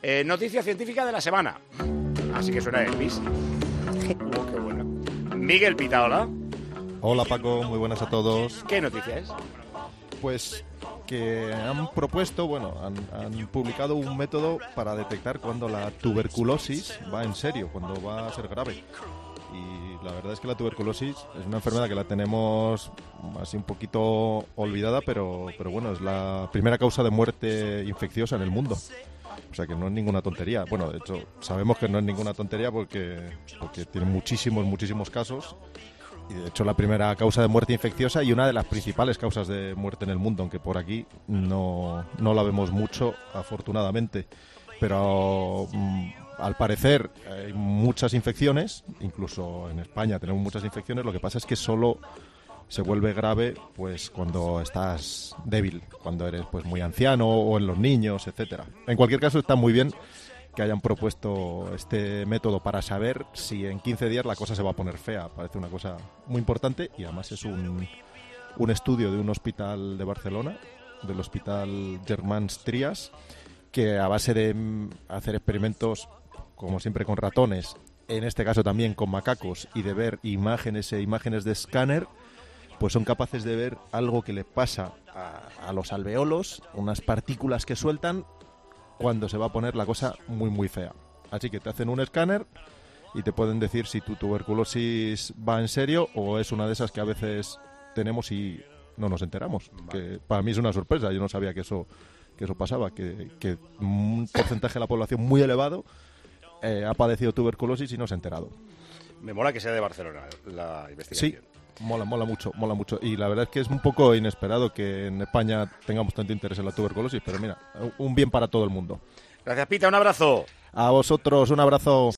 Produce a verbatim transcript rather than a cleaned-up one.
Eh, noticia científica de la semana. Así que suena Elvis. Oh, qué bueno. Miguel Pita, hola. Hola Paco, muy buenas a todos. ¿Qué noticia es? Pues que han propuesto, bueno, han, han publicado un método para detectar cuando la tuberculosis va en serio, cuando va a ser grave. Y la verdad es que la tuberculosis es una enfermedad que la tenemos así un poquito olvidada, pero, pero bueno, es la primera causa de muerte infecciosa en el mundo. O sea que no es ninguna tontería. Bueno, de hecho, sabemos que no es ninguna tontería porque, porque tiene muchísimos, muchísimos casos. Y de hecho la primera causa de muerte infecciosa y una de las principales causas de muerte en el mundo, aunque por aquí no, no la vemos mucho, afortunadamente. Pero mmm, al parecer hay muchas infecciones, incluso en España tenemos muchas infecciones, lo que pasa es que solo se vuelve grave pues cuando estás débil, cuando eres pues muy anciano o en los niños, etcétera. En cualquier caso está muy bien que hayan propuesto este método para saber si en quince días la cosa se va a poner fea. Parece una cosa muy importante y además es un, un estudio de un hospital de Barcelona, del Hospital Germans Trias, que a base de hacer experimentos, como siempre con ratones, en este caso también con macacos, y de ver imágenes e imágenes de escáner, pues son capaces de ver algo que le pasa a, a los alveolos, unas partículas que sueltan cuando se va a poner la cosa muy muy fea. Así que te hacen un escáner y te pueden decir si tu tuberculosis va en serio o es una de esas que a veces tenemos y no nos enteramos. Vale. Que para mí es una sorpresa, yo no sabía que eso que eso pasaba, que, que un porcentaje de la población muy elevado eh, ha padecido tuberculosis y no se ha enterado. Me mola que sea de Barcelona la investigación. Sí, mola, mola mucho, mola mucho. Y la verdad es que es un poco inesperado que en España tengamos tanto interés en la tuberculosis, pero mira, un bien para todo el mundo. Gracias, Pita, un abrazo. A vosotros, un abrazo.